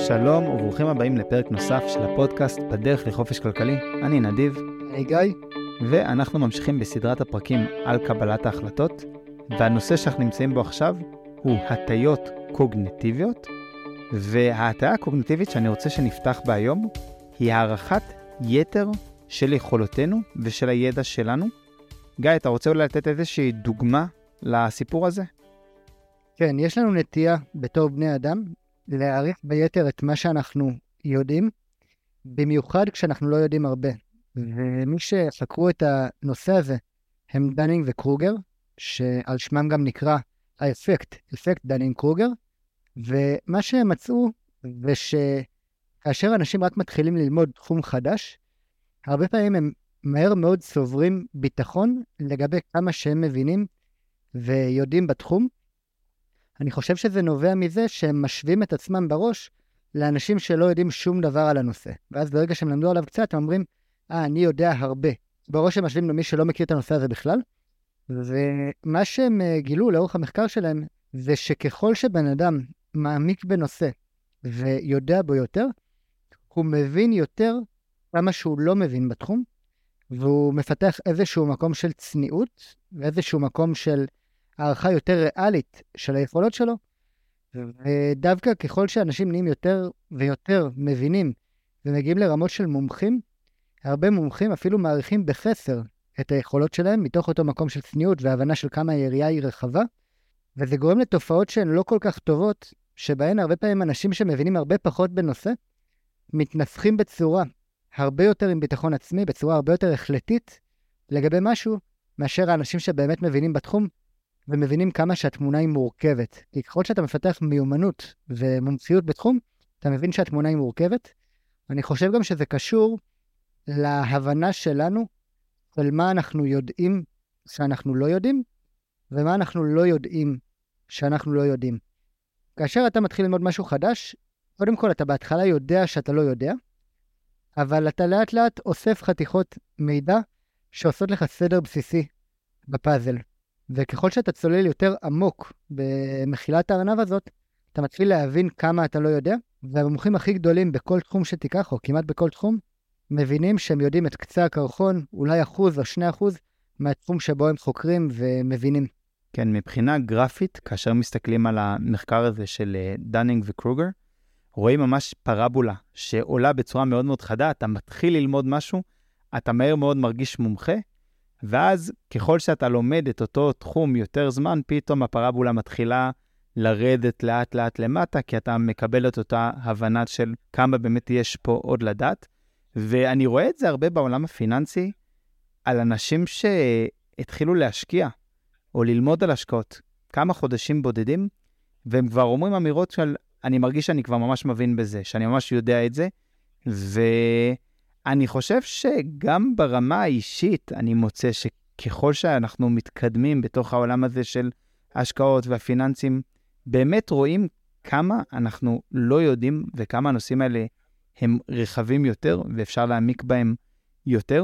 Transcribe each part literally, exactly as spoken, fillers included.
שלום וברוכים הבאים לפרק נוסף של הפודקאסט בדרך לחופש כלכלי. אני נדיב. אני גיא. ואנחנו ממשיכים בסדרת הפרקים על קבלת ההחלטות, והנושא שאנחנו נמצאים בו עכשיו הוא הטיות קוגניטיביות, וההטיה הקוגניטיבית שאני רוצה שנפתח בה היום היא הערכת יתר של יכולותינו ושל הידע שלנו. גיא, אתה רוצה אולי לתת איזושהי דוגמה לסיפור הזה? כן, יש לנו נטייה בתור בני אדם להעריך ביתר את מה שאנחנו יודעים, במיוחד כשאנחנו לא יודעים הרבה. ומי שחקרו את הנושא הזה הם דנינג וקרוגר, שעל שמם גם נקרא האפקט, אפקט דנינג קרוגר, ומה שהם מצאו זה שכאשר אנשים רק מתחילים ללמוד תחום חדש, הרבה פעמים הם מהר מאוד צוברים ביטחון לגבי כמה שהם מבינים ויודעים בתחום. אני חושב שזה נובע מזה שהם משווים את עצמם בראש לאנשים שלא יודעים שום דבר על הנושא. ואז ברגע שהם למדו עליו קצת, הם אומרים, אה, אני יודע הרבה. בראש הם משווים למי שלא מכיר את הנושא הזה בכלל. ומה שהם גילו לאורך המחקר שלהם, זה שככל שבן אדם מעמיק בנושא ויודע בו יותר, הוא מבין יותר כמה שהוא לא מבין בתחום, והוא מפתח איזשהו מקום של צניעות, ואיזשהו מקום של הערכה יותר ריאלית של היכולות שלו, ודווקא ככל שאנשים נהיים יותר ויותר מבינים ומגיעים לרמות של מומחים, הרבה מומחים אפילו מעריכים בחסר את היכולות שלהם מתוך אותו מקום של צניעות והבנה של כמה היריעה היא רחבה, וזה גורם לתופעות שהן לא כל כך טובות, שבהן הרבה פעמים אנשים שמבינים הרבה פחות בנושא, מתנסחים בצורה הרבה יותר עם ביטחון עצמי, בצורה הרבה יותר החלטית לגבי משהו, מאשר האנשים שבאמת מבינים בתחום, ומבינים כמה שהתמונה היא מורכבת. כי ככל שאתה מפתח מיומנות ומומחיות בתחום, אתה מבין שהתמונה היא מורכבת. אני חושב גם שזה קשור להבנה שלנו, של מה אנחנו יודעים שאנחנו לא יודעים, ומה אנחנו לא יודעים שאנחנו לא יודעים. כאשר אתה מתחיל ללמוד משהו חדש, קודם כל אתה בהתחלה יודע שאתה לא יודע, אבל אתה לאט לאט אוסף חתיכות מידע שעושות לך סדר בסיסי בפאזל. וככל שאתה צולל יותר עמוק במחילת הארנב הזאת, אתה מתחיל להבין כמה אתה לא יודע, והמומחים הכי גדולים בכל תחום שתיקח, או כמעט בכל תחום, מבינים שהם יודעים את קצה הקרחון, אולי אחוז או שני אחוז, מהתחום שבו הם חוקרים ומבינים. כן, מבחינה גרפית, כאשר מסתכלים על המחקר הזה של דנינג וקרוגר, רואים ממש פרבולה שעולה בצורה מאוד מאוד חדה, אתה מתחיל ללמוד משהו, אתה מהר מאוד מרגיש מומחה, ואז ככל שאתה לומד את אותו תחום יותר זמן, פתאום הפרבולה מתחילה לרדת לאט לאט למטה, כי אתה מקבל את אותה הבנה של כמה באמת יש פה עוד לדעת. ואני רואה את זה הרבה בעולם הפיננסי, על אנשים שהתחילו להשקיע, או ללמוד על השקעות, כמה חודשים בודדים, והם כבר אומרים אמירות של, אני מרגיש שאני כבר ממש מבין בזה, שאני ממש יודע את זה, ו... אני חושב שגם ברמה האישית אני מוצא שככל שאנחנו מתקדמים בתוך העולם הזה של ההשקעות והפיננסים, באמת רואים כמה אנחנו לא יודעים וכמה הנושאים האלה הם רחבים יותר ואפשר להעמיק בהם יותר.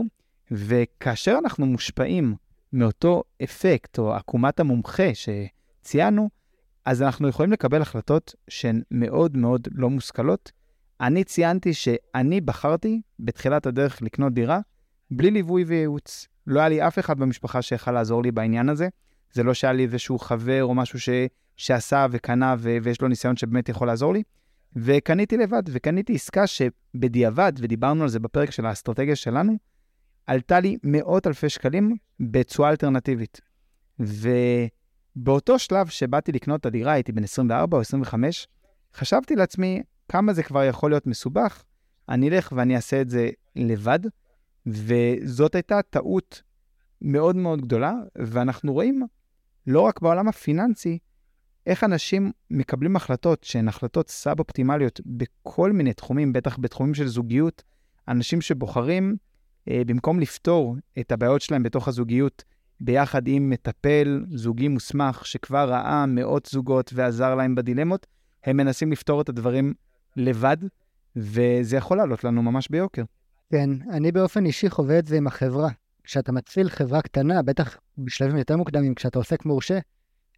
וכאשר אנחנו מושפעים מאותו אפקט או עקומת המומחה שציינו, אז אנחנו יכולים לקבל החלטות שהן מאוד מאוד לא מושכלות. אני ציינתי שאני בחרתי בתחילת הדרך לקנות דירה בלי ליווי וייעוץ. לא היה לי אף אחד במשפחה שיכל לעזור לי בעניין הזה. זה לא שהיה לי איזשהו חבר או משהו ש... שעשה וקנה ו... ויש לו ניסיון שבאמת יכול לעזור לי. וקניתי לבד, וקניתי עסקה שבדיעבד, ודיברנו על זה בפרק של האסטרטגיה שלנו, עלתה לי מאות אלפי שקלים בצורה אלטרנטיבית. ובאותו שלב שבאתי לקנות את הדירה, הייתי בן עשרים וארבע או עשרים וחמש, חשבתי לעצמי, כמה זה כבר יכול להיות מסובך, אני אלך ואני אעשה את זה לבד, וזאת הייתה טעות מאוד מאוד גדולה, ואנחנו רואים, לא רק בעולם הפיננסי, איך אנשים מקבלים החלטות שהן החלטות סאב-אופטימליות בכל מיני תחומים, בטח בתחומים של זוגיות, אנשים שבוחרים, אה, במקום לפתור את הבעיות שלהם בתוך הזוגיות, ביחד עם מטפל זוגי מוסמך, שכבר ראה מאות זוגות ועזר להם בדילמות, הם מנסים לפתור את הדברים לבד, וזה יכול לעלות לנו ממש ביוקר. כן, אני באופן אישי חווה את זה עם החברה. כשאתה מתחיל חברה קטנה, בטח בשלבים יותר מוקדמים, כשאתה עוסק מורשה,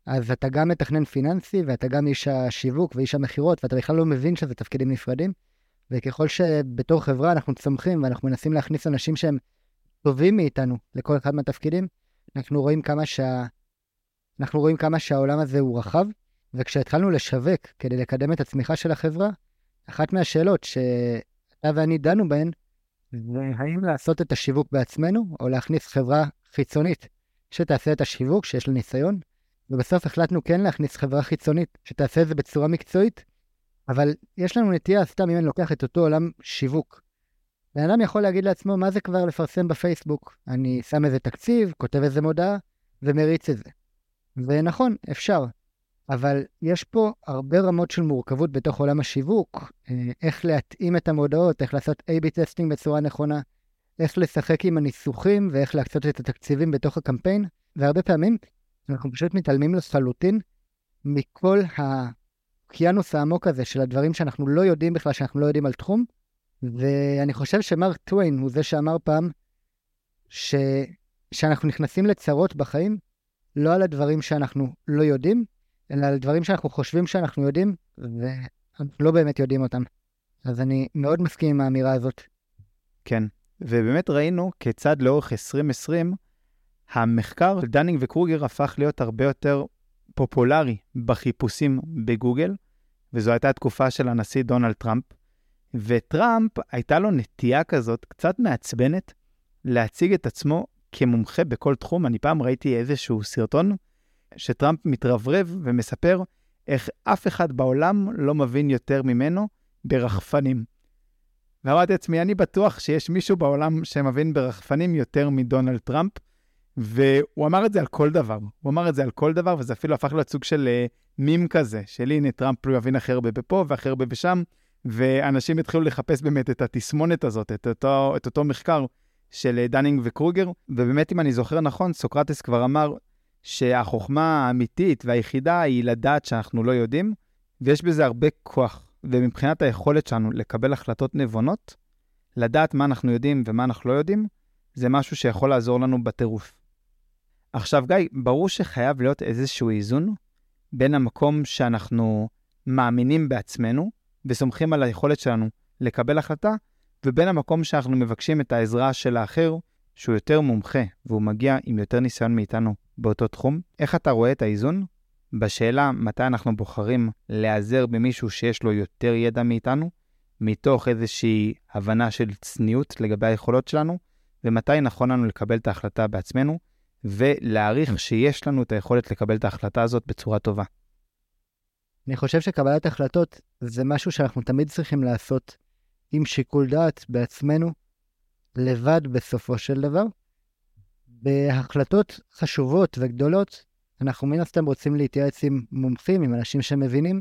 אז אתה גם מתכנן פיננסי, ואתה גם איש השיווק ואיש המחירות, ואתה בכלל לא מבין שזה תפקידים נפרדים. וככל שבתור חברה אנחנו צומחים, ואנחנו מנסים להכניס אנשים שהם טובים מאיתנו לכל אחד מהתפקידים, אנחנו רואים כמה שה... אנחנו רואים כמה שהעולם הזה הוא רחב, וכשהתחלנו לשווק כדי לקדם את הצמיחה של החברה, אחת מהשאלות שאתה ואני דנו בהן, זה האם לעשות את השיווק בעצמנו, או להכניס חברה חיצונית שתעשה את השיווק, שיש לה ניסיון, ובסוף החלטנו כן להכניס חברה חיצונית שתעשה את זה בצורה מקצועית, אבל יש לנו נטייה, סתם אם אני לוקח את אותו עולם שיווק. בן אדם יכול להגיד לעצמו, מה זה כבר לפרסם בפייסבוק? אני שם איזה תקציב, כותב איזה מודעה, ומריץ את זה. ונכון, אפשר. אבל יש פה הרבה רמות של מורכבות בתוך עולם השיווק, איך להתאים את המודעות, איך לעשות איי בי טסטינג בצורה נכונה, איך לשחק עם הניסוחים, ואיך להקצות את התקציבים בתוך הקמפיין, והרבה פעמים אנחנו פשוט מתעלמים לחלוטין מכל האוקיינוס העמוק הזה של הדברים שאנחנו לא יודעים בכלל, שאנחנו לא יודעים על תחום, ואני חושב שמרק טוויין הוא זה שאמר פעם, ש... שאנחנו נכנסים לצרות בחיים, לא על הדברים שאנחנו לא יודעים, אלא על דברים שאנחנו חושבים שאנחנו יודעים, ואנחנו לא באמת יודעים אותם. אז אני מאוד מסכים עם האמירה הזאת. כן, ובאמת ראינו כיצד לאורך עשרים עשרים, המחקר של דנינג וקרוגר הפך להיות הרבה יותר פופולרי בחיפושים בגוגל, וזו הייתה התקופה של הנשיא דונלד טראמפ, וטראמפ הייתה לו נטייה כזאת, קצת מעצבנת, להציג את עצמו כמומחה בכל תחום. אני פעם ראיתי איזשהו סרטון, שטראמפ מתרברב ומספר איך אף אחד בעולם לא מבין יותר ממנו ברחפנים. ואמרתי עצמי, אני בטוח שיש מישהו בעולם שמבין ברחפנים יותר מדונלד טראמפ, והוא אמר את זה על כל דבר. הוא אמר את זה על כל דבר, וזה אפילו הפך להיות סוג של uh, מים כזה, של הנה טראמפ לא יבין אחר הרבה בפה ואחר הרבה בשם, ואנשים התחילו לחפש באמת את התסמונת הזאת, את אותו, את אותו מחקר של דנינג וקרוגר, ובאמת אם אני זוכר נכון, סוקרטס כבר אמר שהחוכמה האמיתית והיחידה היא לדעת שאנחנו לא יודעים, ויש בזה הרבה כוח, ומבחינת היכולת שלנו לקבל החלטות נבונות, לדעת מה אנחנו יודעים ומה אנחנו לא יודעים, זה משהו שיכול לעזור לנו בטירוף. עכשיו גיא, ברור שחייב להיות איזשהו איזון, בין המקום שאנחנו מאמינים בעצמנו, וסומכים על היכולת שלנו לקבל החלטה, ובין המקום שאנחנו מבקשים את העזרה של האחר, שהוא יותר מומחה, והוא מגיע עם יותר ניסיון מאיתנו באותו תחום. איך אתה רואה את האיזון? בשאלה מתי אנחנו בוחרים להיעזר במישהו שיש לו יותר ידע מאיתנו, מתוך איזושהי הבנה של צניעות לגבי היכולות שלנו, ומתי נכון לנו לקבל את ההחלטה בעצמנו, ולהעריך שיש לנו את היכולת לקבל את ההחלטה הזאת בצורה טובה. אני חושב שקבלת החלטות זה משהו שאנחנו תמיד צריכים לעשות עם שיקול דעת בעצמנו, לבד בסופו של דבר. בהחלטות חשובות וגדולות, אנחנו מן הסתם רוצים להתייעץ עם מומחים, עם אנשים שמבינים,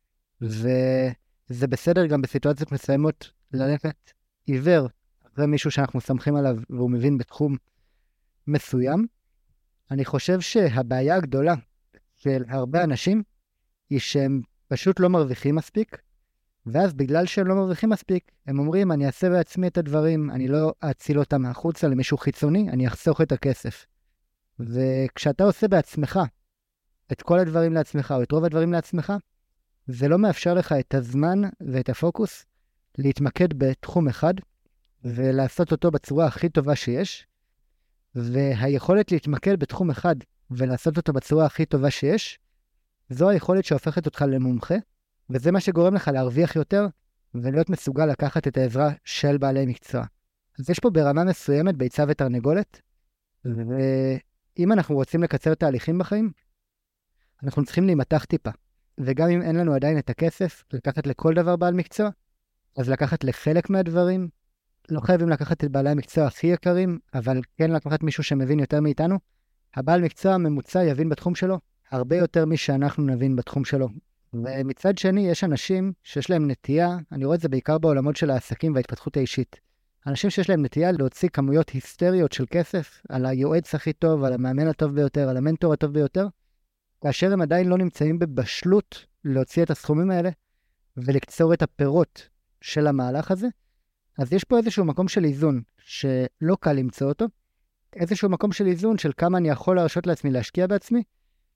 וזה בסדר גם בסיטואציות מסוימות ללכת עיוור, אחרי מישהו שאנחנו סמכים עליו והוא מבין בתחום מסוים. אני חושב שהבעיה הגדולה של הרבה אנשים היא שהם פשוט לא מרוויחים מספיק, ואז בגלל שהם לא מרוויחים מספיק, הם אומרים, אני אעשה בעצמי את הדברים, אני לא אציל אותם מהחוצה למישהו חיצוני, אני אחסוך את הכסף. וכשאתה עושה בעצמך את כל הדברים לעצמך, או את רוב הדברים לעצמך, זה לא מאפשר לך את הזמן ואת הפוקוס להתמקד בתחום אחד, ולעשות אותו בצורה הכי טובה שיש, והיכולת להתמקד בתחום אחד, ולעשות אותו בצורה הכי טובה שיש, זו היכולת שהופכת אותך למומחה, וזה מה שגורם לך להרוויח יותר, ולהיות מסוגל לקחת את העזרה של בעלי מקצוע. אז יש פה ברמה מסוימת ביצה ותרנגולת, ואם אנחנו רוצים לקצר תהליכים בחיים, אנחנו צריכים להימתח טיפה. וגם אם אין לנו עדיין את הכסף, לקחת לכל דבר בעל מקצוע, אז לקחת לחלק מהדברים, לא חייבים לקחת את בעלי המקצוע הכי יקרים, אבל כן לקחת מישהו שמבין יותר מאיתנו. הבעל מקצוע הממוצע יבין בתחום שלו, הרבה יותר משאנחנו נבין בתחום שלו. ומצד שני, יש אנשים שיש להם נטייה, אני רואה את זה בעיקר בעולמות של העסקים וההתפתחות האישית. אנשים שיש להם נטייה להוציא כמויות היסטריות של כסף על היועץ הכי טוב, על המאמן הטוב ביותר, על המנטור הטוב ביותר, כאשר הם עדיין לא נמצאים בבשלות להוציא את הסכומים האלה ולקצור את הפירות של המהלך הזה. אז יש פה איזשהו מקום של איזון שלא קל למצוא אותו, איזשהו מקום של איזון של כמה אני יכול להרשות לעצמי להשקיע בעצמי,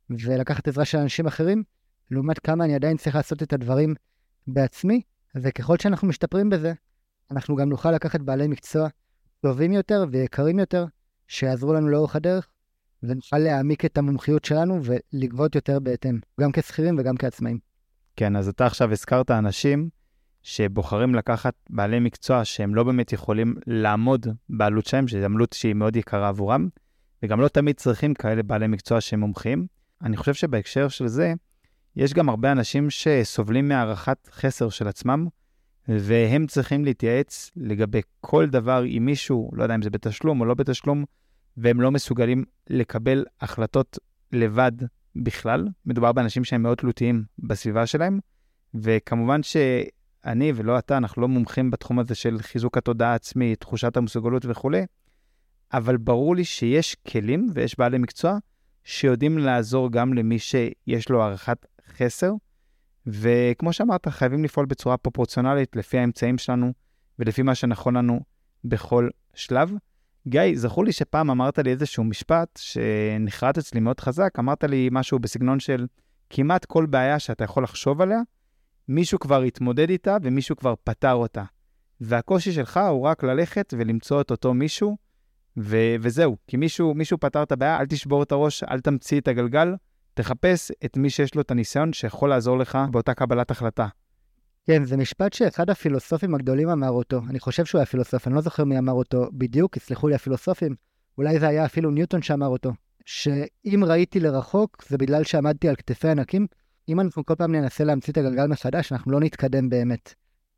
ולקחת עזרה של אנשים אחרים, לעומת כמה אני עדיין צריך לעשות את הדברים בעצמי, וככל שאנחנו משתפרים בזה, אנחנו גם נוכל לקחת בעלי מקצוע טובים יותר ויקרים יותר, שיעזרו לנו לאורך הדרך, ונוכל להעמיק את המומחיות שלנו ולגבות יותר בהתאם, גם כשכירים וגם כעצמאים. כן, אז אתה עכשיו הזכרת אנשים שבוחרים לקחת בעלי מקצוע שהם לא באמת יכולים לעמוד בעלות שלהם, שזו עלות שהיא מאוד יקרה עבורם, וגם לא תמיד צריכים כאלה בעלי מקצוע שהם מומחים. אני חושב שבהקשר של זה, יש גם הרבה אנשים שסובלים מהערכת חסר של עצמם, והם צריכים להתייעץ לגבי כל דבר עם מישהו, לא יודע אם זה בתשלום או לא בתשלום, והם לא מסוגלים לקבל החלטות לבד בכלל. מדובר באנשים שהם מאוד תלותיים בסביבה שלהם, וכמובן שאני ולא אתה, אנחנו לא מומחים בתחום הזה של חיזוק התודעה העצמית, תחושת המסוגלות וכו', אבל ברור לי שיש כלים ויש בעלי מקצוע שיודעים לעזור גם למי שיש לו הערכת חסר, וכמו שאמרת, חייבים לפעול בצורה פרופורציונלית לפי האמצעים שלנו ולפי מה שנכון לנו בכל שלב. גיא, זכור לי שפעם אמרת לי איזשהו משפט שנחרט אצלי מאוד חזק, אמרת לי משהו בסגנון של כמעט כל בעיה שאתה יכול לחשוב עליה, מישהו כבר התמודד איתה ומישהו כבר פתר אותה. והקושי שלך הוא רק ללכת ולמצוא את אותו מישהו, ו- וזהו. כי מישהו, מישהו פתר את הבעיה, אל תשבור את הראש, אל תמציא את הגלגל, תחפש את מי שיש לו את הניסיון שיכול לעזור לך באותה קבלת החלטה. כן, זה משפט שאחד הפילוסופים הגדולים אמר אותו. אני חושב שהוא היה פילוסוף, אני לא זוכר מי אמר אותו בדיוק, יסלחו לי הפילוסופים. אולי זה היה אפילו ניוטון שאמר אותו. שאם ראיתי לרחוק, זה בגלל שעמדתי על כתפי ענקים. אם אנחנו כל פעם ננסה להמציא את הגלגל מחדש, אנחנו לא נתקדם באמת.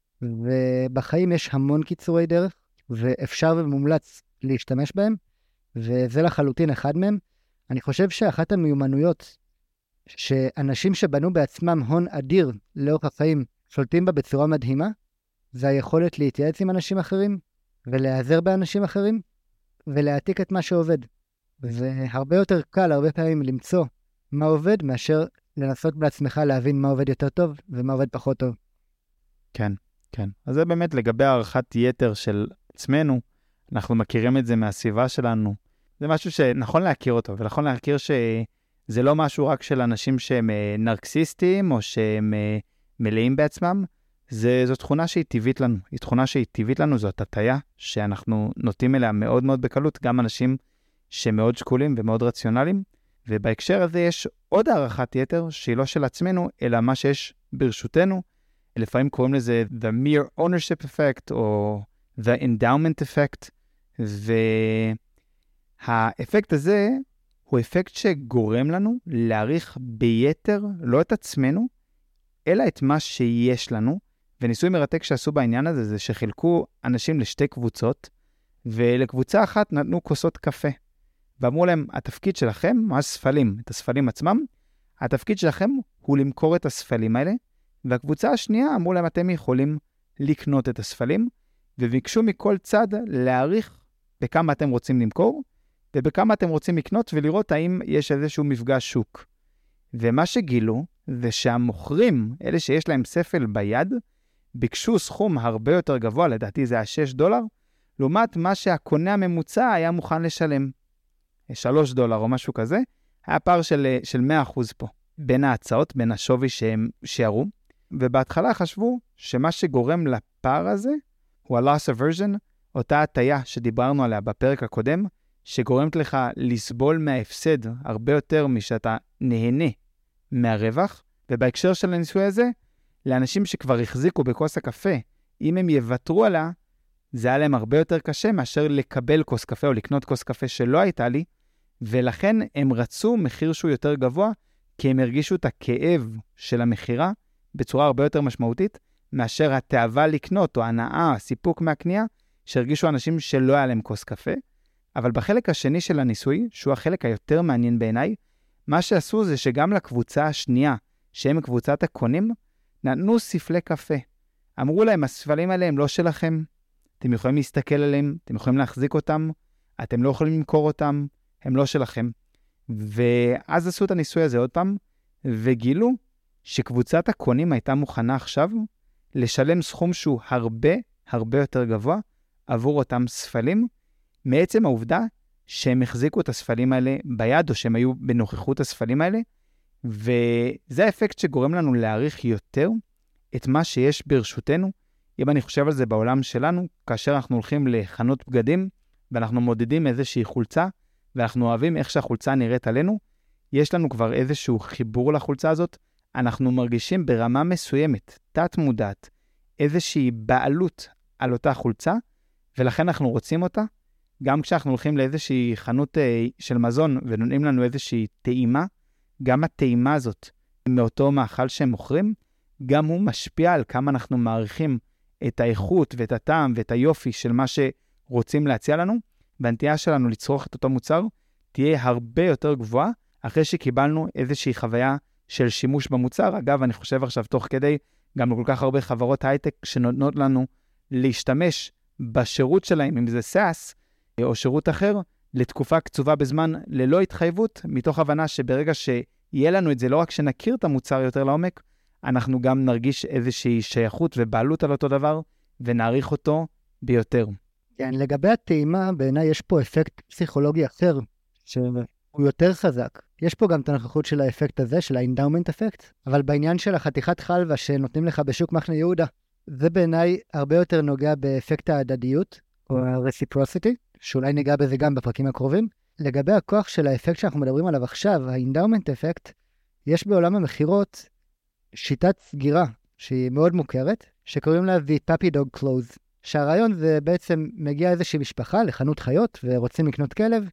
ובחיים יש המון קיצורי דרך, ואפשר ומומלץ להשתמש בהם, וזה לחלוטין אחד מהם. אני חושב שאחת המיומנויות שאנשים שבנו בעצמם הון אדיר לאורך החיים שולטים בה בצורה מדהימה, זה היכולת להתייעץ עם אנשים אחרים, ולהיעזר באנשים אחרים, ולהעתיק את מה שעובד. וזה הרבה יותר קל, הרבה פעמים למצוא מה עובד, מאשר לנסות בעצמך להבין מה עובד יותר טוב, ומה עובד פחות טוב. כן, כן. אז זה באמת לגבי הערכת יתר של עצמנו, אנחנו מכירים את זה מהסביבה שלנו. זה משהו שנכון להכיר אותו, ונכון להכיר שזה לא משהו רק של אנשים שהם נרקסיסטים, או שהם מלאים בעצמם. זה, זו תכונה שהיא טבעית לנו. היא תכונה שהיא טבעית לנו, זאת הטיה שאנחנו נוטים אליה מאוד מאוד בקלות, גם אנשים שמאוד שקולים ומאוד רציונליים. ובהקשר הזה יש עוד הערכת יתר, שהיא לא של עצמנו, אלא מה שיש ברשותנו. לפעמים קוראים לזה the mere ownership effect, או the endowment effect, והאפקט הזה הוא אפקט שגורם לנו להעריך ביתר, לא את עצמנו, אלא את מה שיש לנו, וניסוי מרתק שעשו בעניין הזה, זה שחילקו אנשים לשתי קבוצות, ולקבוצה אחת נתנו כוסות קפה, ואמרו להם, התפקיד שלכם, ממש ספלים, את הספלים עצמם, התפקיד שלכם הוא למכור את הספלים האלה, והקבוצה השנייה אמרו להם, אתם יכולים לקנות את הספלים, וביקשו מכל צד להעריך בכמה אתם רוצים למכור, ובכמה אתם רוצים לקנות, ולראות האם יש איזשהו מפגש שוק. ומה שגילו, זה שהמוכרים, אלה שיש להם ספל ביד, ביקשו סכום הרבה יותר גבוה, לדעתי זה היה שש דולר, לעומת מה שהקונה הממוצע היה מוכן לשלם. שלוש דולר או משהו כזה, היה פער של, של מאה אחוז פה, בין ההצעות, בין השווי שהם שיערו, ובהתחלה חשבו שמה שגורם לפער הזה, הוא ה-loss aversion, אותה הטיה שדיברנו עליה בפרק הקודם, שגורמת לך לסבול מההפסד הרבה יותר משאתה נהנה מהרווח, ובהקשר של הניסוי הזה, לאנשים שכבר החזיקו בכוס הקפה, אם הם יוותרו עליה, זה היה להם הרבה יותר קשה מאשר לקבל כוס קפה או לקנות כוס קפה שלא הייתה לי, ולכן הם רצו מחיר שהוא יותר גבוה, כי הם הרגישו את הכאב של המחירה בצורה הרבה יותר משמעותית, מאשר התאווה לקנות או הנאה, הסיפוק מהקנייה, שהרגישו אנשים שלא היה להם כוס קפה. אבל בחלק השני של הניסוי, שהוא החלק היותר מעניין בעיניי, מה שעשו זה שגם לקבוצה השנייה, שהם קבוצת הקונים, נתנו ספלי קפה. אמרו להם, הספלים האלה הם לא שלכם, אתם יכולים להסתכל עליהם, אתם יכולים להחזיק אותם, אתם לא יכולים למכור אותם, הם לא שלכם. ואז עשו את הניסוי הזה עוד פעם, וגילו שקבוצת הקונים הייתה מוכנה עכשיו לשלם סכום שהוא הרבה הרבה יותר גבוה עבור אותם ספלים, מעצם העובדה שהם החזיקו את הספלים האלה ביד, או שהם היו בנוכחות הספלים האלה, וזה האפקט שגורם לנו להעריך יותר את מה שיש ברשותנו. אם אני חושב על זה בעולם שלנו, כאשר אנחנו הולכים לחנות בגדים, ואנחנו מודדים איזושהי חולצה, ואנחנו אוהבים איך שהחולצה נראית עלינו, יש לנו כבר איזשהו חיבור לחולצה הזאת, אנחנו מרגישים ברמה מסוימת, תת מודעת, איזושהי בעלות על אותה חולצה, ולכן אנחנו רוצים אותה. גם כשאנחנו הולכים לאיזושהי חנות אה, של מזון, ונותנים לנו איזושהי טעימה, גם הטעימה הזאת מאותו מאכל שהם מוכרים, גם הוא משפיע על כמה אנחנו מעריכים את האיכות ואת הטעם ואת היופי של מה שרוצים להציע לנו, והנטייה שלנו לצרוך את אותו מוצר תהיה הרבה יותר גבוהה, אחרי שקיבלנו איזושהי חוויה של שימוש במוצר. אגב, אני חושב עכשיו תוך כדי, גם לכל כך הרבה חברות הייטק שנותנות לנו להשתמש בשירות שלהם, אם זה סאס או שירות אחר, לתקופה קצובה בזמן ללא התחייבות, מתוך הבנה שברגע שיהיה לנו את זה, לא רק שנכיר את המוצר יותר לעומק, אנחנו גם נרגיש איזושהי שייכות ובעלות על אותו דבר, ונעריך אותו ביותר. כן, לגבי הטעימה, בעיניי יש פה אפקט פסיכולוגי אחר, שהוא יותר חזק. יש פה גם את הנוכחות של האפקט הזה, של האינדאומנט אפקט, אבל בעניין של החתיכת חלבה שנותנים לך בשוק מחנה יהודה, זה בעיניי הרבה יותר נוגע באפקט ההדדיות, או ה-reciprocity, שאולי ניגע בזה גם בפרקים הקרובים. לגבי הכוח של האפקט שאנחנו מדברים עליו עכשיו, האינדאומנט אפקט, יש בעולם המחירות שיטת סגירה שהיא מאוד מוכרת, שקוראים לה The Puppy Dog Close, שהרעיון זה בעצם מגיע איזושהי משפחה לחנות חיות ורוצים לקנות כלב,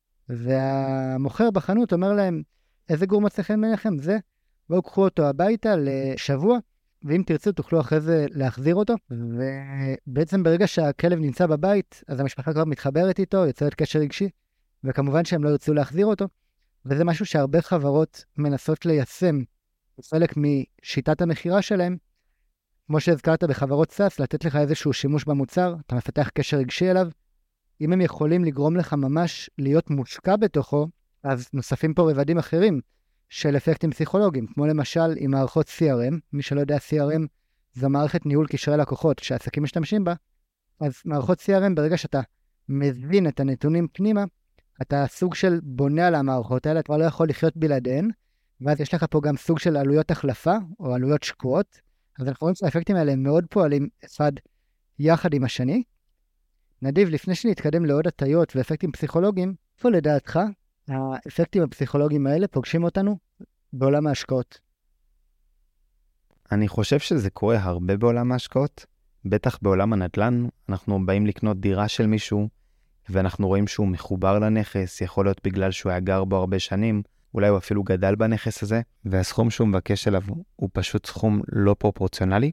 והמוכר בחנות אומר להם, איזה גור מצא חן בעיניכם? זה, בואו קחו אותו הביתה לשבוע, ואם תרצו תוכלו אחרי זה להחזיר אותו, ובעצם ברגע שהכלב נמצא בבית, אז המשפחה כבר מתחברת איתו, יוצרת קשר רגשי, וכמובן שהם לא ירצו להחזיר אותו, וזה משהו שהרבה חברות מנסות ליישם, חלק משיטת המחירה שלהם, כמו שהזכרת בחברות סאס, לתת לך איזשהו שימוש במוצר, אתה מפתח קשר רגשי אליו, אם הם יכולים לגרום לך ממש להיות מושקע בתוכו, אז נוספים פה רבדים אחרים של אפקטים פסיכולוגיים, כמו למשל עם מערכות סי אר אם, מי שלא יודע סי אר אם זו מערכת ניהול קשרי לקוחות שהעסקים משתמשים בה, אז מערכות סי אר אם ברגע שאתה מבין את הנתונים פנימה, אתה סוג של בונה על המערכות האלה, אתה כבר לא יכול לחיות בלעדיהן, ואז יש לך פה גם סוג של עלויות החלפה, או עלויות שקועות, אז אנחנו רואים שהאפקטים האלה הם מאוד פועלים אחד יחד עם השני. נדיב, לפני שנתקדם לעוד הטיות ואפקטים פסיכולוגיים, איפה לדעתך האפקטים הפסיכולוגיים האלה פוגשים אותנו בעולם ההשקעות? אני חושב שזה קורה הרבה בעולם ההשקעות, בטח בעולם הנדל"ן. אנחנו באים לקנות דירה של מישהו, ואנחנו רואים שהוא מחובר לנכס, יכול להיות בגלל שהוא היה גר בו הרבה שנים, אולי הוא אפילו גדל בנכס הזה, והסכום שהוא מבקש עליו הוא פשוט סכום לא פרופורציונלי,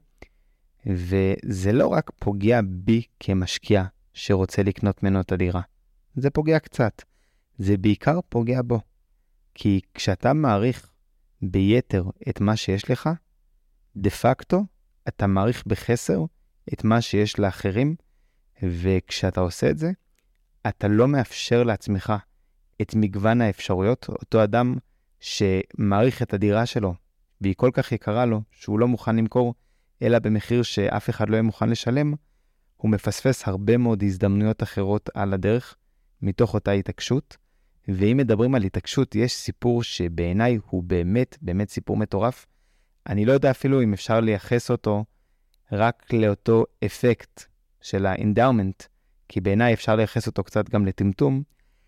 וזה לא רק פוגע בי כמשקיע שרוצה לקנות ממנו את הדירה, זה פוגע קצת, זה בעיקר פוגע בו, כי כשאתה מעריך ביתר את מה שיש לך, דה פקטו אתה מעריך בחסר את מה שיש לאחרים, וכשאתה עושה את זה, אתה לא מאפשר לעצמך את מגוון האפשרויות. אותו אדם שמעריך את הדירה שלו, והיא כל כך יקרה לו, שהוא לא מוכן למכור, אלא במחיר שאף אחד לא יהיה מוכן לשלם, הוא מפספס הרבה מאוד הזדמנויות אחרות על הדרך, מתוך אותה התעקשות. ואם מדברים על התעקשות, יש סיפור שבעיניי הוא באמת, באמת סיפור מטורף. אני לא יודע אפילו אם אפשר לייחס אותו רק לאותו אפקט של האנדאומנט, כי בעיניי אפשר לייחס אותו קצת גם לטמטום.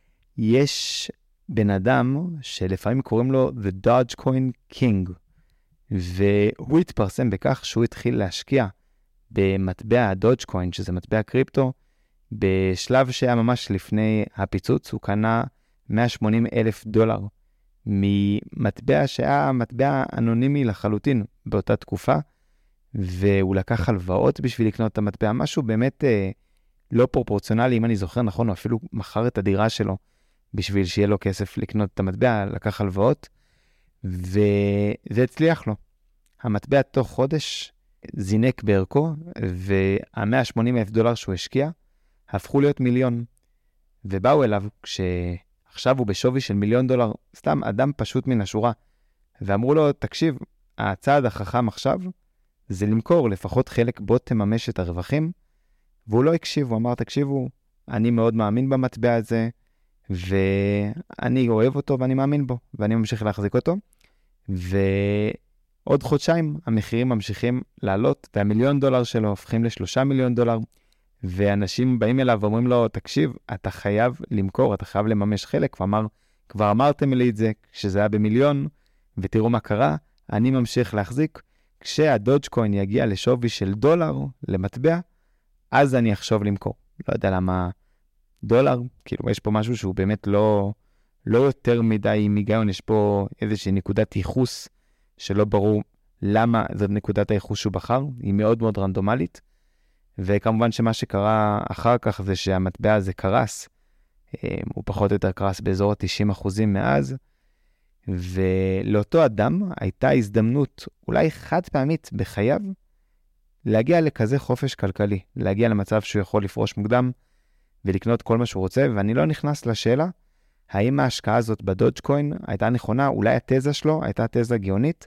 יש בן אדם שלפעמים קוראים לו The Dogecoin King, והוא התפרסם בכך שהוא התחיל להשקיע במטבע הדודג'קוין, שזה מטבע קריפטו, בשלב שהיה ממש לפני הפיצוץ. הוא קנה מאה ושמונים אלף דולר ממטבע שהיה מטבע אנונימי לחלוטין באותה תקופה, והוא לקח הלוואות בשביל לקנות את המטבע, משהו באמת אה, לא פרופורציונלי. אם אני זוכר נכון, הוא אפילו מכר את הדירה שלו בשביל שיהיה לו כסף לקנות את המטבע, לקח הלוואות, וזה הצליח לו. המטבע תוך חודש זינק בערכו, וה-מאה ושמונים אלף דולר שהוא השקיע, הפכו להיות מיליון. ובאו אליו, כשעכשיו הוא בשווי של מיליון דולר, סתם אדם פשוט מן השורה, ואמרו לו, תקשיב, הצעד החכם עכשיו, זה למכור לפחות חלק בו תממש את הרווחים, והוא לא הקשיב, הוא אמר, תקשיבו, אני מאוד מאמין במטבע הזה, ואני אוהב אותו ואני מאמין בו, ואני ממשיך להחזיק אותו. ועוד חודשיים המחירים ממשיכים לעלות, והמיליון דולר שלו הופכים לשלושה מיליון דולר, ואנשים באים אליו ואומרים לו, תקשיב, אתה חייב למכור, אתה חייב לממש חלק, ואמר, כבר אמרתם לי את זה כשזה היה במיליון, ותראו מה קרה, אני ממשיך להחזיק, כשהדודג'קוין יגיע לשווי של דולר, למטבע, אז אני אחשוב למכור. לא יודע למה דולר, כאילו יש פה משהו שהוא באמת לא, לא יותר מדי מיגיון, יש פה איזושהי נקודת ייחוס, שלא ברור למה זאת נקודת הייחוס שהוא בחר, היא מאוד מאוד רנדומלית, וכמובן שמה שקרה אחר כך זה שהמטבע הזה קרס, הוא פחות או יותר קרס באזור ה-תשעים אחוזים מאז, ולאותו אדם הייתה הזדמנות אולי חד פעמית בחייו, להגיע לכזה חופש כלכלי, להגיע למצב שהוא יכול לפרוש מוקדם, ולקנות כל מה שהוא רוצה, ואני לא נכנס לשאלה, האם ההשקעה הזאת בדודג'קוין הייתה נכונה, אולי התזה שלו הייתה תזה גאונית,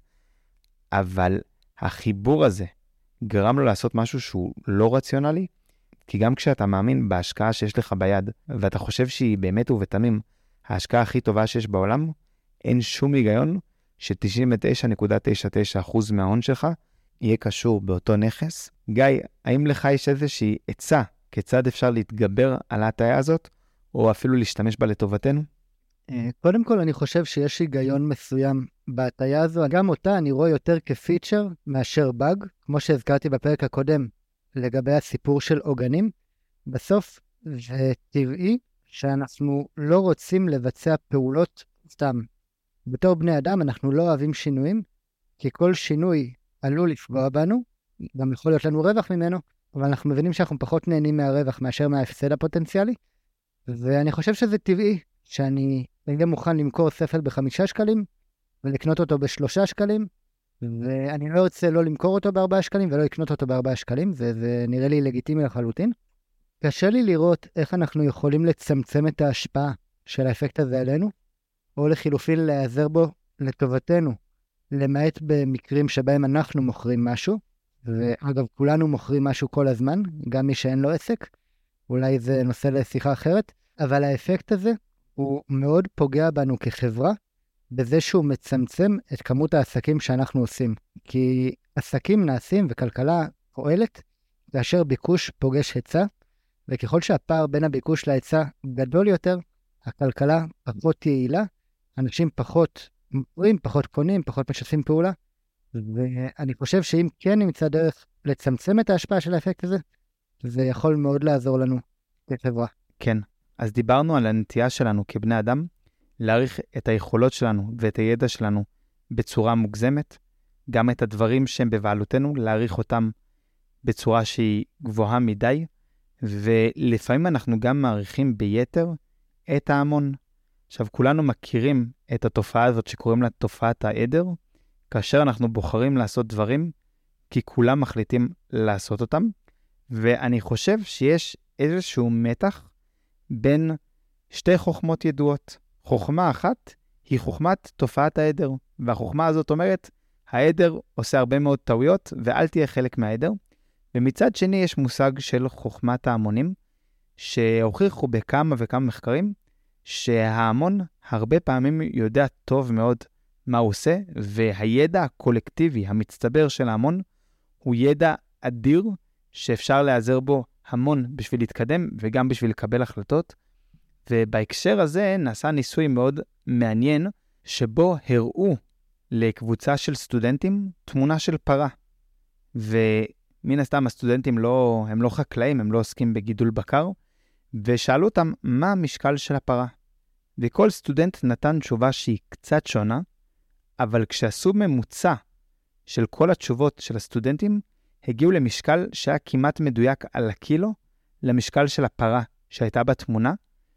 אבל החיבור הזה גרם לו לעשות משהו שהוא לא רציונלי, כי גם כשאתה מאמין בהשקעה שיש לך ביד, ואתה חושב שהיא באמת ובתמים ההשקעה הכי טובה שיש בעולם, אין שום היגיון ש-תשעים ותשע נקודה תשעים ותשע אחוז מההון שלך יהיה קשור באותו נכס. גיא, האם לך יש איזושהי עצה כיצד אפשר להתגבר על ההטעיה הזאת, או אפילו להשתמש בה לטובתנו? קודם כל, אני חושב שיש היגיון מסוים בהטעיה הזו. גם אותה אני רואה יותר כפיצ'ר מאשר באג, כמו שהזכרתי בפרק הקודם לגבי הסיפור של עוגנים. בסוף זה טבעי שאנחנו לא רוצים לבצע פעולות סתם. בתור בני אדם אנחנו לא אוהבים שינויים, כי כל שינוי עלול לפגוע בנו, גם יכול להיות לנו רווח ממנו, אבל אנחנו מבינים שאנחנו פחות נהנים מהרווח מאשר מההפסד הפוטנציאלי, ואני חושב שזה טבעי שאני אהיה מוכן למכור ספל בחמישה שקלים, ולקנות אותו בשלושה שקלים, ואני לא רוצה לא למכור אותו בארבעה שקלים, ולא לקנות אותו בארבעה שקלים, וזה נראה לי לגיטימי לחלוטין. קשה לי לראות איך אנחנו יכולים לצמצם את ההשפעה של האפקט הזה עלינו, או לחילופין להיעזר בו לטובתנו, למעט במקרים שבהם אנחנו מוכרים משהו, ואגב, כולנו מוכרים משהו כל הזמן, גם מי שאין לו עסק, אולי זה נושא לשיחה אחרת, אבל האפקט הזה הוא מאוד פוגע בנו כחברה, בזה שהוא מצמצם את כמות העסקים שאנחנו עושים. כי עסקים נעשים וכלכלה פועלת, כאשר ביקוש פוגש היצע, וככל שהפער בין הביקוש להיצע גדול יותר, הכלכלה פחות יעילה, אנשים פחות מוכרים, פחות קונים, פחות משתפים פעולה, ואני חושב שאם כן נמצא דרך לצמצם את ההשפעה של האפקט הזה, זה יכול מאוד לעזור לנו כחברה. כן, אז דיברנו על הנטייה שלנו כבני אדם, להעריך את היכולות שלנו ואת הידע שלנו בצורה מוגזמת, גם את הדברים שהם בבעלותנו, להעריך אותם בצורה שהיא גבוהה מדי, ולפעמים אנחנו גם מעריכים ביתר את ההמון. עכשיו, כולנו מכירים את התופעה הזאת שקוראים לה תופעת העדר, כאשר אנחנו בוחרים לעשות דברים, כי כולם מחליטים לעשות אותם, ואני חושב שיש איזשהו מתח בין שתי חוכמות ידועות. חוכמה אחת היא חוכמת תופעת העדר, והחוכמה הזאת אומרת, העדר עושה הרבה מאוד טעויות, ואל תהיה חלק מהעדר. ומצד שני יש מושג של חוכמת ההמונים, שהוכיחו בכמה וכמה מחקרים, שההמון הרבה פעמים יודע טוב מאוד מה הוא עושה, והידע הקולקטיבי המצטבר של ההמון, הוא ידע אדיר, שאפשר להיעזר בו המון בשביל להתקדם, וגם בשביל לקבל החלטות. ובהקשר הזה נעשה ניסוי מאוד מעניין, שבו הראו לקבוצה של סטודנטים תמונה של פרה. ומן הסתם הסטודנטים לא, הם לא חקלאים, הם לא עוסקים בגידול בקר, ושאלו אותם מה המשקל של הפרה. וכל סטודנט נתן תשובה שהיא קצת שונה, אבל כשעשו ממוצע של כל התשובות של הסטודנטים, הגיעו למשקל שהיה כמעט מדויק על הקילו, למשקל של הפרה שהייתה בתמונה,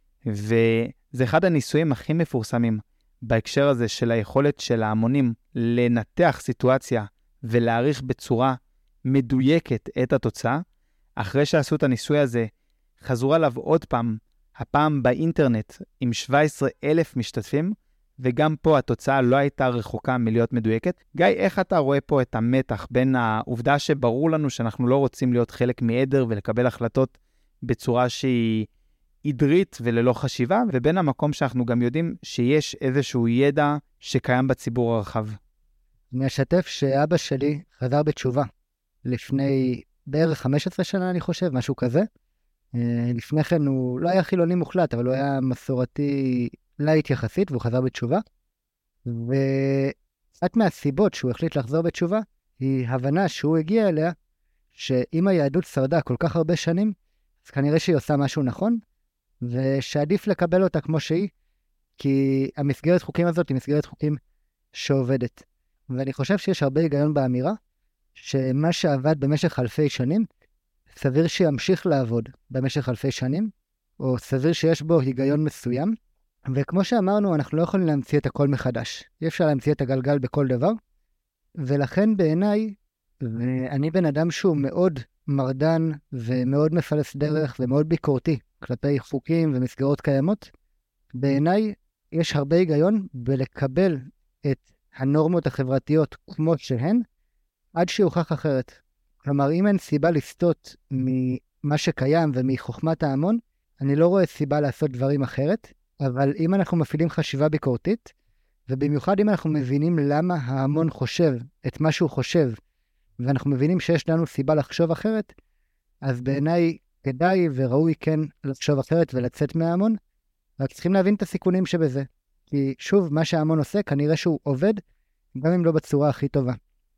וזה אחד הניסויים הכי מפורסמים בהקשר הזה של היכולת של ההמונים לנתח סיטואציה ולהעריך בצורה מדויקת את התוצאה. אחרי שעשו את הניסוי הזה, חזרו עליו עוד פעם, הפעם באינטרנט עם שבעה עשר אלף משתתפים, וגם פה התוצאה לא הייתה רחוקה מלהיות מדויקת. גיא, איך אתה רואה פה את המתח בין העובדה שברור לנו שאנחנו לא רוצים להיות חלק מעדר ולקבל החלטות בצורה שהיא עדרית וללא חשיבה, ובין המקום שאנחנו גם יודעים שיש איזשהו ידע שקיים בציבור הרחב? אני אשתף שאבא שלי חזר בתשובה לפני בערך חמש עשרה שנה, אני חושב, משהו כזה. לפני כן הוא לא היה חילוני מוחלט, אבל הוא היה מסורתי לייט יחסית, והוא חזר בתשובה. ואחת מהסיבות שהוא החליט לחזור בתשובה, היא הבנה שהוא הגיע אליה, שאם היהדות שרדה כל כך הרבה שנים, אז כנראה שהיא עושה משהו נכון, ושעדיף לקבל אותה כמו שהיא, כי המסגרת חוקים הזאת היא מסגרת חוקים שעובדת. ואני חושב שיש הרבה היגיון באמירה, שמה שעבד במשך אלפי שנים, סביר שימשיך לעבוד במשך אלפי שנים, או סביר שיש בו היגיון מסוים, וכמו שאמרנו, אנחנו לא יכולים להמציא את הכל מחדש. אי אפשר להמציא את הגלגל בכל דבר, ולכן בעיניי, ואני בן אדם שהוא מאוד מרדן, ומאוד מפלס דרך, ומאוד ביקורתי, כלפי חוקים ומסגרות קיימות, בעיניי יש הרבה היגיון בלקבל את הנורמות החברתיות כמו שהן, עד שיוכח אחרת. כלומר, אם אין סיבה לסטות ממה שקיים ומחוכמת ההמון, אני לא רואה סיבה לעשות דברים אחרת, אבל אם אנחנו מפעילים חשיבה ביקורתית, ובמיוחד אם אנחנו מבינים למה ההמון חושב את מה שהוא חושב, ואנחנו מבינים שיש לנו סיבה לחשוב אחרת, אז בעיניי כדאי וראוי כן לחשוב אחרת ולצאת מההמון, רק צריכים להבין את הסיכונים שבזה. כי שוב, מה שההמון עושה, כנראה שהוא עובד, גם אם לא בצורה הכי טובה.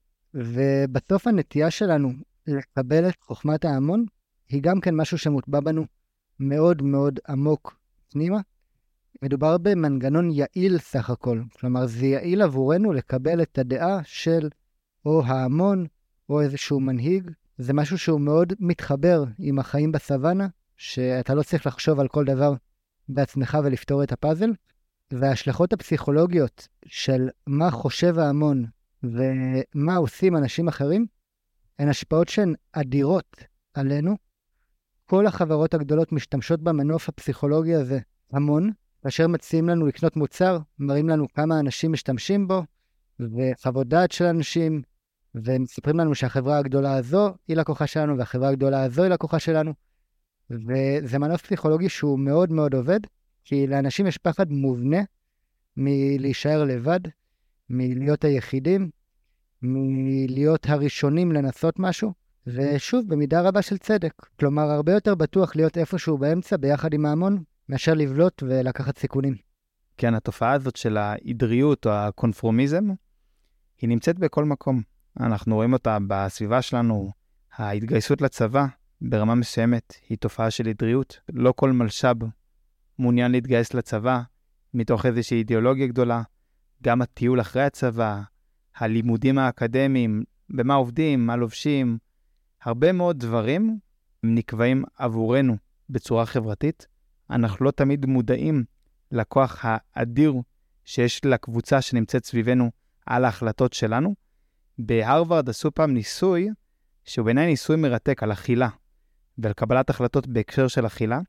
ובסוף הנטייה שלנו לקבל את חוכמת ההמון, היא גם כן משהו שמוטבע בנו מאוד מאוד עמוק פנימה. מדובר במנגנון יעיל סך הכל. כלומר, זה יעיל עבורנו לקבל את הדעה של או ההמון, או איזשהו מנהיג. זה משהו שהוא מאוד מתחבר עם החיים בסוואנה, שאתה לא צריך לחשוב על כל דבר בעצמך ולפתור את הפאזל. וההשלכות הפסיכולוגיות של מה חושב ההמון ומה עושים אנשים אחרים, הן השפעות שהן אדירות עלינו. כל החברות הגדולות משתמשות במנוף הפסיכולוגי הזה המון, כאשר מציעים לנו לקנות מוצר, מראים לנו כמה אנשים משתמשים בו, וחוות דעת של אנשים, ומספרים לנו שהחברה הגדולה הזו היא לקוחה שלנו, והחברה הגדולה הזו היא לקוחה שלנו. וזה מנוף פסיכולוגי שהוא מאוד מאוד עובד, כי לאנשים יש פחד מובנה מלהישאר לבד, מלהיות היחידים, מלהיות הראשונים לנסות משהו, ושוב, במידה רבה של צדק. כלומר, הרבה יותר בטוח להיות איפשהו באמצע ביחד עם ההמון, מאשר לבלוט ולקחת סיכונים. כן, התופעה הזאת של העדריות או הקונפורמיזם, היא נמצאת בכל מקום. אנחנו רואים אותה בסביבה שלנו, ההתגייסות לצבא ברמה מסוימת היא תופעה של עדריות. לא כל מלשב מעוניין להתגייס לצבא מתוך איזושהי אידיאולוגיה גדולה. גם הטיול אחרי הצבא, הלימודים האקדמיים, במה עובדים, מה לובשים, הרבה מאוד דברים נקבעים עבורנו בצורה חברתית. אנחנו לא תמיד מודעים לכוח האדיר שיש לקבוצה שנמצאת סביבנו על ההחלטות שלנו. בהרווארד עשו פעם ניסוי, שהוא בעיניי ניסוי מרתק על אכילה, ועל קבלת החלטות בהקשר של אכילה,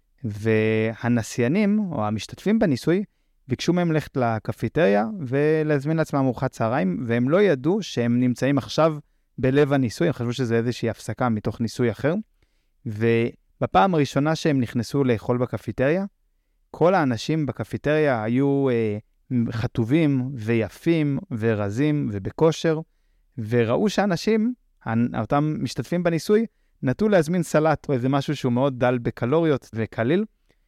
והנסיינים, או המשתתפים בניסוי, ביקשו מהם ללכת לקפיטריה ולהזמין לעצמם ארוחת צהריים, והם לא ידעו שהם נמצאים עכשיו בלב הניסוי, הם חשבו שזה איזושהי הפסקה מתוך ניסוי אחר, ובפעם הראשונה שהם נכנסו לאכול בקפיטריה, כל האנשים בקפיטריה היו אה, חטובים ויפים ורזים ובכושר, וראו שאנשים, אותם משתתפים בניסוי, נטו להזמין סלט או איזה משהו שהוא מאוד דל בקלוריות וקליל,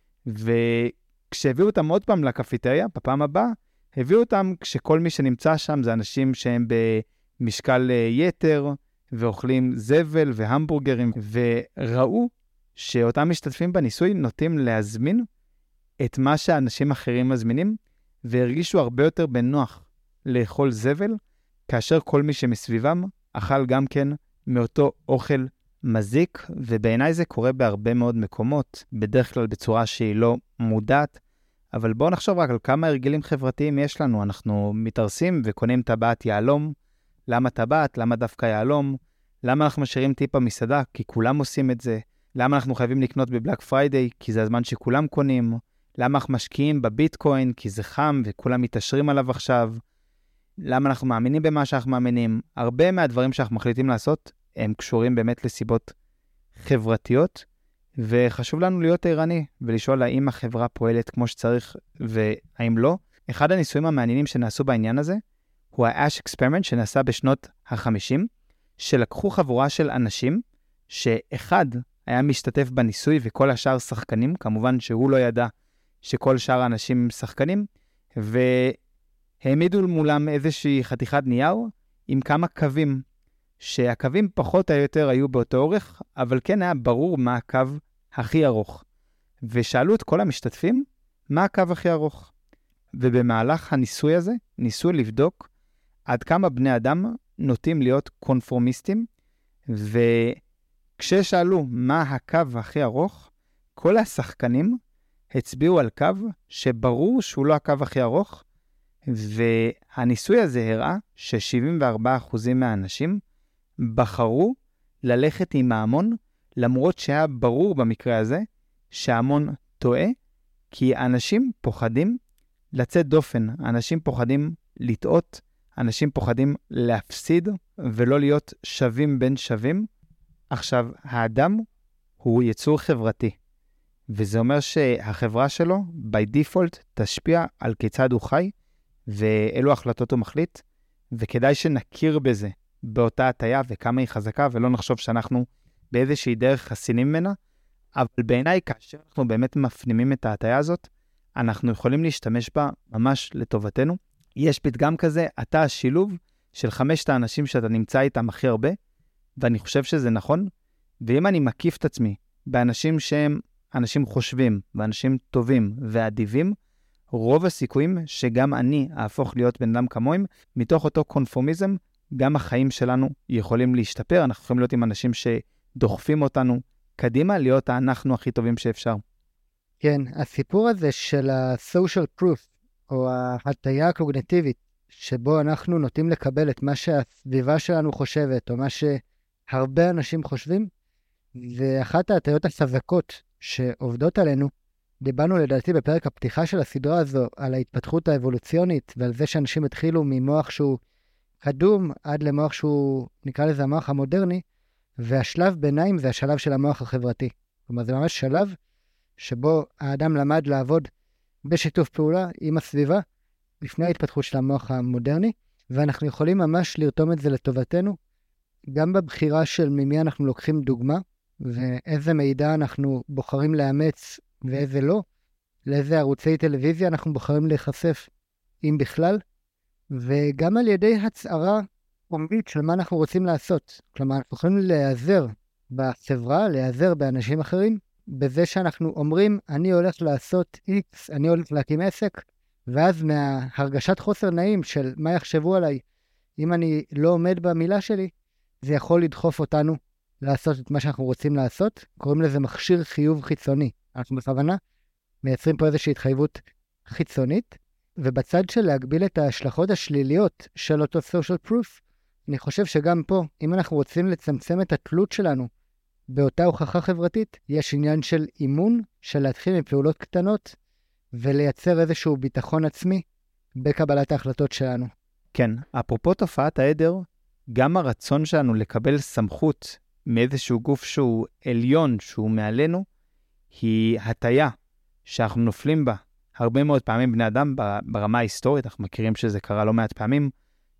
וכשהביאו אותם עוד פעם לקפיטריה, בפעם הבאה, הביאו אותם כשכל מי שנמצא שם זה אנשים שהם במשקל יתר, ואוכלים זבל והמבורגרים, וראו שאותם משתתפים בניסוי נוטים להזמין את מה שאנשים אחרים מזמינים, והרגישו הרבה יותר בנוח לאכול זבל, כאשר כל מי שמסביבם אכל גם כן מאותו אוכל מזיק, ובעיניי זה קורה בהרבה מאוד מקומות, בדרך כלל בצורה שהיא לא מודעת, אבל בואו נחשוב רק על כמה הרגלים חברתיים יש לנו. אנחנו מתארסים וקונים טבעת יעלום. למה טבעת? למה דווקא יעלום? למה אנחנו משאירים טיפה מסעדה? כי כולם עושים את זה. למה אנחנו חייבים לקנות בבלק פריידיי? כי זה הזמן שכולם קונים. למה אנחנו משקיעים בביטקוין? כי זה חם וכולם מתעשרים עליו עכשיו. למה אנחנו מאמינים במה שאנחנו מאמינים? הרבה מהדברים שאנחנו מחליטים לעשות הם קשורים באמת לסיבות חברתיות, וחשוב לנו להיות ערני ולשאול האם החברה פועלת כמו שצריך והאם לא. אחד הניסויים המעניינים שנעשו בעניין הזה הוא ה-Ash Experiment שנעשה בשנות ה-חמישים, שלקחו חבורה של אנשים, שאחד היה משתתף בניסוי וכל השאר שחקנים, כמובן שהוא לא ידע שכל שאר האנשים שחקנים, והעמידו מולם איזושהי חתיכת נייר עם כמה קווים, שהקווים פחות או יותר היו באותו אורך, אבל כן היה ברור מה הקו הכי ארוך. ושאלו את כל המשתתפים, מה הקו הכי ארוך? ובמהלך הניסוי הזה, ניסו לבדוק עד כמה בני אדם נוטים להיות קונפורמיסטים, וכששאלו מה הקו הכי ארוך, כל השחקנים הצביעו על קו שברור שהוא לא הקו הכי ארוך, והניסוי הזה הראה ש-שבעים וארבעה אחוז מהאנשים בחרו ללכת עם ההמון, למרות שהיה ברור במקרה הזה שההמון טועה, כי אנשים פוחדים לצאת דופן, אנשים פוחדים לטעות, אנשים פוחדים להפסיד ולא להיות שווים בין שווים. עכשיו, האדם הוא יצור חברתי, וזה אומר שהחברה שלו, by default, תשפיע על כיצד הוא חי, ואילו החלטות הוא מחליט, וכדאי שנכיר בזה, באותה הטיה וכמה היא חזקה, ולא נחשוב שאנחנו באיזושהי דרך חסינים ממנה, אבל בעיניי, כאשר אנחנו באמת מפנימים את ההטיה הזאת, אנחנו יכולים להשתמש בה ממש לטובתנו. יש פתגם כזה, אתה השילוב של חמשת האנשים שאתה נמצא איתם הכי הרבה, ואני חושב שזה נכון, ואם אני מקיף את עצמי באנשים שהם אנשים חושבים, ואנשים טובים ואדיבים, רוב הסיכויים שגם אני אהפוך להיות בן אדם כמוהם, מתוך אותו קונפורמיזם, גם החיים שלנו יכולים להשתפר, אנחנו יכולים להיות עם אנשים שדוחפים אותנו קדימה, להיות אנחנו הכי טובים שאפשר. כן, הסיפור הזה של ה-social proof, או ההטיה הקוגניטיבית, שבו אנחנו נוטים לקבל את מה שהסביבה שלנו חושבת, או מה שהרבה אנשים חושבים, ואחת ההטיות החזקות שעובדות עלינו, דיברנו לדעתי בפרק הפתיחה של הסדרה הזו, על ההתפתחות האבולוציונית, ועל זה שאנשים התחילו ממוח שהוא קדום, עד למוח שהוא, נקרא לזה המוח המודרני, והשלב ביניים זה השלב של המוח החברתי. כלומר, זה ממש שלב שבו האדם למד לעבוד בשיתוף פעולה עם הסביבה, לפני ההתפתחות של המוח המודרני, ואנחנו יכולים ממש לרתום את זה לטובתנו, גם בבחירה של ממי אנחנו לוקחים דוגמה, ואיזה מידע אנחנו בוחרים לאמץ ואיזה לא, לאיזה ערוצי טלוויזיה אנחנו בוחרים להיחשף, אם בכלל, וגם על ידי הצהרה פומבית של מה אנחנו רוצים לעשות. כלומר, אנחנו יכולים להיעזר בחברה, להיעזר באנשים אחרים, בזה שאנחנו אומרים, אני הולך לעשות X, אני הולך להקים עסק, ואז מההרגשת חוסר נעים של מה יחשבו עליי, אם אני לא עומד במילה שלי, זה יכול לדחוף אותנו לעשות את מה שאנחנו רוצים לעשות. קוראים לזה מכשיר חיוב חיצוני. אנחנו בכוונה מייצרים פה איזושהי התחייבות חיצונית, ובצד של להגביל את ההשלכות השליליות של אותו social proof, אני חושב שגם פה, אם אנחנו רוצים לצמצם את התלות שלנו באותה הוכחה חברתית, יש עניין של אימון, של להתחיל מפעולות קטנות, ולייצר איזשהו ביטחון עצמי בקבלת ההחלטות שלנו. כן, אפרופו תופעת העדר, גם הרצון שלנו לקבל סמכות מאיזשהו גוף שהוא עליון, שהוא מעלינו, היא הטיה שאנחנו נופלים בה הרבה מאוד פעמים בני אדם ברמה ההיסטורית. אנחנו מכירים שזה קרה לא מעט פעמים,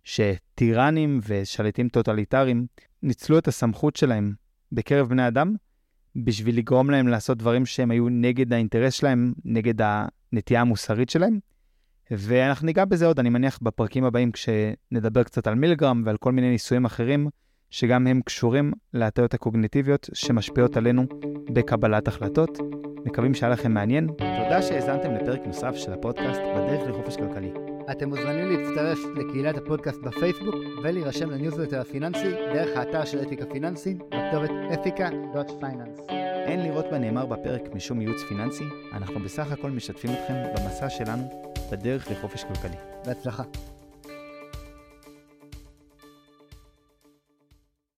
שטירנים ושליטים טוטליטריים ניצלו את הסמכות שלהם בקרב בני אדם, בשביל לגרום להם לעשות דברים שהם היו נגד האינטרס שלהם, נגד הנטייה המוסרית שלהם. ואנחנו ניגע בזה עוד, אני מניח, בפרקים הבאים, כשנדבר קצת על מילגרם ועל כל מיני ניסויים אחרים, שגם הם קשורים להטיות הקוגניטיביות שמשפיעות עלינו בקבלת החלטות. מקווים שהיה לכם מעניין. תודה שהאזנתם לפרק נוסף של הפודקאסט בדרך לחופש כלכלי. אתם מוזמנים להצטרף לקהילת הפודקאסט בפייסבוק ולהירשם לניוזלטר הפיננסי דרך האתר של אתיקה פיננסי בכתובת אתיקה דוט פייננס. אין לראות בנאמר בפרק משום ייעוץ פיננסי, אנחנו בסך הכל משתפים אתכם במסע שלנו בדרך לחופש כלכלי. בהצלחה.